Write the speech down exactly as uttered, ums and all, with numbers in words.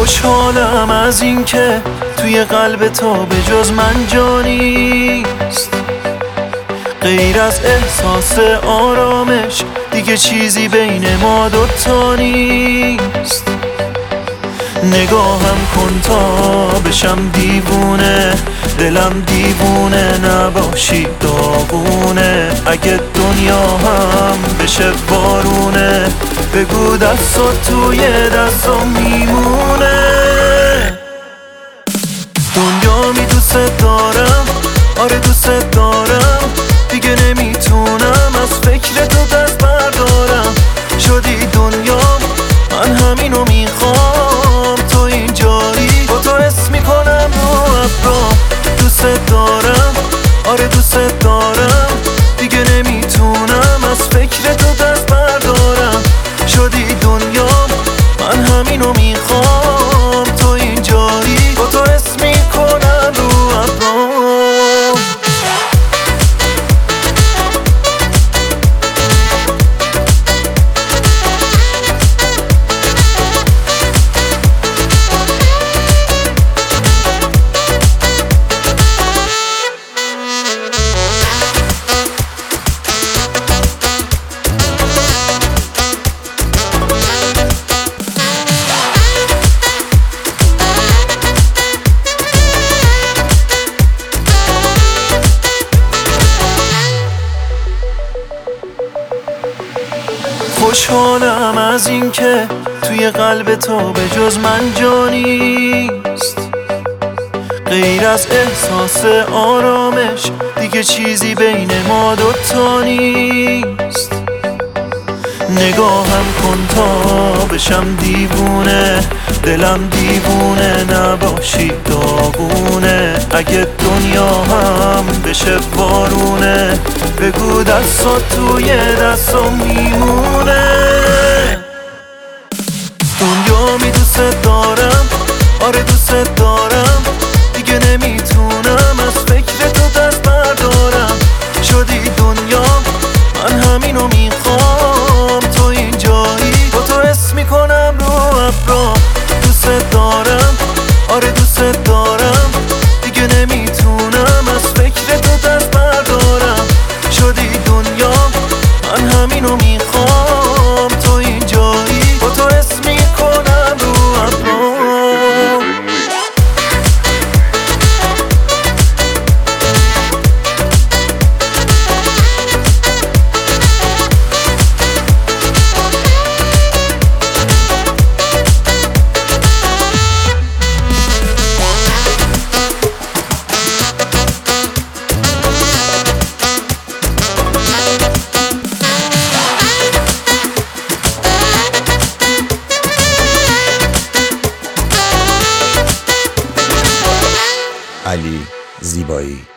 خوشحالم از این که توی قلب تو به جز من جانیست، غیر از احساس آرامش دیگه چیزی بین ما دوتا نیست. نگاهم کن تا بشم دیوونه، دلم دیوونه نباشی داغونه. اگه دنیا هم بشه بارونه، بگو دستات توی دستام میمونه. دنیا می دوست دارم، آره دوست دارم، دیگه نمیتونم از فکر تو دست بردارم. شدی دنیا من همینو میخوام، تو اینجایی با تو حس میکنم رو ابرام. دوست دارم، آره دوست دارم، دیگه نمیتونم از فکر تو دست بردارم. شدی دنیا من همینو میخوام، تو اینجایی با تو حس میکنم رو ابرام. خوشحالم از این که توی قلب تو به جز من جانیست، غیر از احساس آرامش دیگه چیزی بین ما دوتا نیست. نگاهم کن تا بشم دیوونه، دلم دیوونه نباشی داغونه. اگه دنیا هم بشه بارونه، بگو دستات توی دستام میمونه. دنیا می دوست دارم، آره دوست دارم، دیگه نمیتونم از فکر تو دست بردارم. شدی دنیا من همینو میخوام، تو اینجایی با تو حس میکنم رو ابرام. دوست دارم، آره دوست دارم، دیگه نمیتونم از فکر تو دست بردارم. شدی دنیا من همینو میخوام، تو اینجایی با تو حس میکنم رو ابرام. علی زیبایی.